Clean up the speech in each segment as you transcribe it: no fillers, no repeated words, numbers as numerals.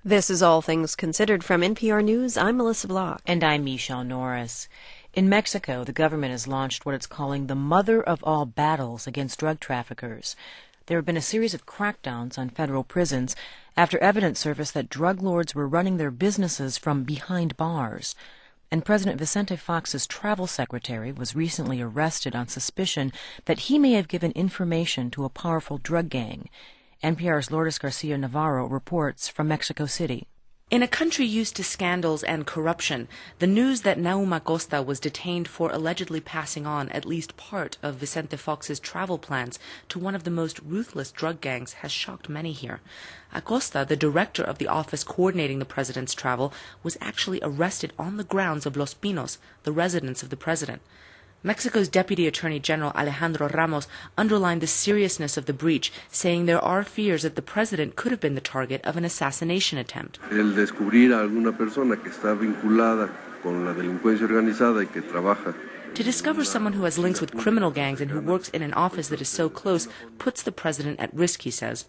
This is All Things Considered from NPR News. I'm Melissa Block. And I'm Michelle Norris. In Mexico, the government has launched what it's calling the mother of all battles against drug traffickers. There have been a series of crackdowns on federal prisons after evidence surfaced that drug lords were running their businesses from behind bars. And President Vicente Fox's travel secretary was recently arrested on suspicion that he may have given information to a powerful drug gang. NPR's Lourdes Garcia Navarro reports from Mexico City. In a country used to scandals and corruption, the news that Nahum Acosta was detained for allegedly passing on at least part of Vicente Fox's travel plans to one of the most ruthless drug gangs has shocked many here. Acosta, the director of the office coordinating the president's travel, was actually arrested on the grounds of Los Pinos, the residence of the president. Mexico's Deputy Attorney General Alejandro Ramos underlined the seriousness of the breach, saying there are fears that the president could have been the target of an assassination attempt. El descubrir a alguna persona que está vinculada con la delincuencia organizada y que trabaja. To discover someone who has links with criminal gangs and who works in an office that is so close puts the president at risk, he says.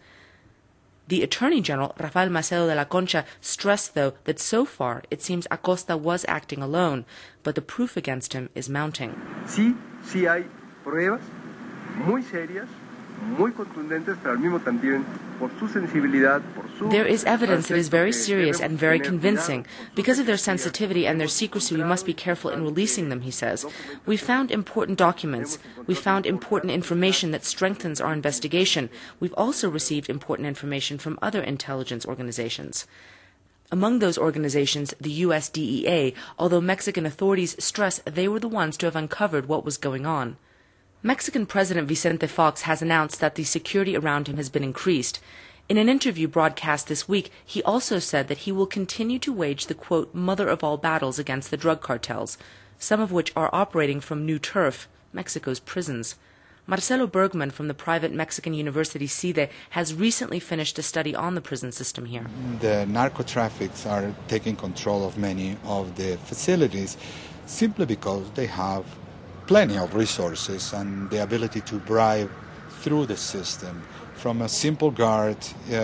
The Attorney General, Rafael Macedo de la Concha, stressed, though, that so far it seems Acosta was acting alone, but the proof against him is mounting. Sí hay pruebas muy serias, muy contundentes, pero al mismo también por su sensibilidad, por su... There is evidence that is very serious and very convincing. Because of their sensitivity and their secrecy, we must be careful in releasing them, he says. We found important documents. We found important information that strengthens our investigation. We've also received important information from other intelligence organizations. Among those organizations, the U.S. DEA, although Mexican authorities stress they were the ones to have uncovered what was going on. Mexican President Vicente Fox has announced that the security around him has been increased. In an interview broadcast this week, he also said that he will continue to wage the, quote, mother of all battles against the drug cartels, some of which are operating from new turf, Mexico's prisons. Marcelo Bergman from the private Mexican university CIDE has recently finished a study on the prison system here. The narco-traffics are taking control of many of the facilities simply because they have plenty of resources and the ability to bribe through the system, from a simple guard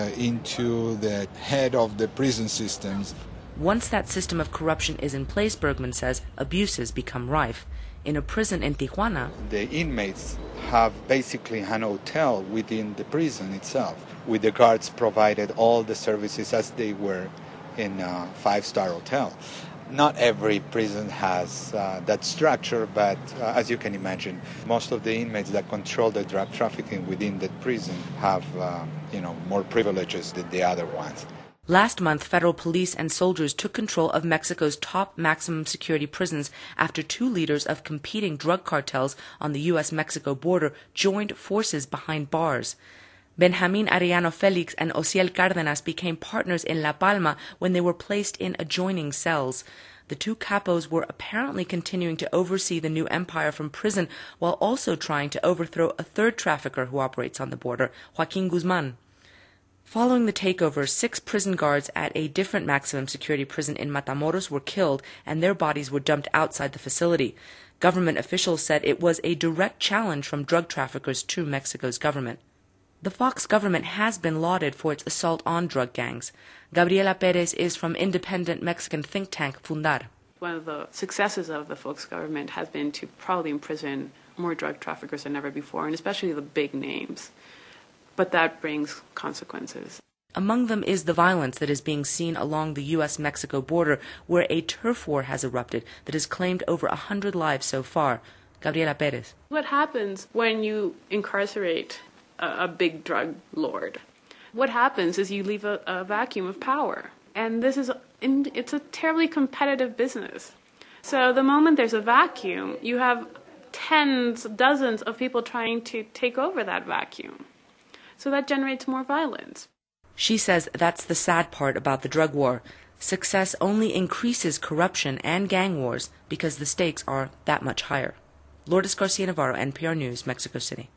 into the head of the prison systems. Once that system of corruption is in place, Bergman says, abuses become rife. In a prison in Tijuana, the inmates have basically an hotel within the prison itself, with the guards provided all the services as they were in a five-star hotel. Not every prison has that structure, but as you can imagine, most of the inmates that control the drug trafficking within the prison have, more privileges than the other ones. Last month, federal police and soldiers took control of Mexico's top maximum security prisons after two leaders of competing drug cartels on the U.S.-Mexico border joined forces behind bars. Benjamin Arellano Felix and Osiel Cárdenas became partners in La Palma when they were placed in adjoining cells. The two capos were apparently continuing to oversee the new empire from prison while also trying to overthrow a third trafficker who operates on the border, Joaquin Guzman. Following the takeover, 6 prison guards at a different maximum security prison in Matamoros were killed and their bodies were dumped outside the facility. Government officials said it was a direct challenge from drug traffickers to Mexico's government. The Fox government has been lauded for its assault on drug gangs. Gabriela Perez is from independent Mexican think tank Fundar. One of the successes of the Fox government has been to probably imprison more drug traffickers than ever before, and especially the big names. But that brings consequences. Among them is the violence that is being seen along the U.S.-Mexico border, where a turf war has erupted that has claimed over 100 lives so far. Gabriela Perez. What happens when you incarcerate a big drug lord? What happens is you leave a vacuum of power. And it's a terribly competitive business. So the moment there's a vacuum, you have tens, dozens of people trying to take over that vacuum. So that generates more violence. She says that's the sad part about the drug war. Success only increases corruption and gang wars because the stakes are that much higher. Lourdes Garcia Navarro, NPR News, Mexico City.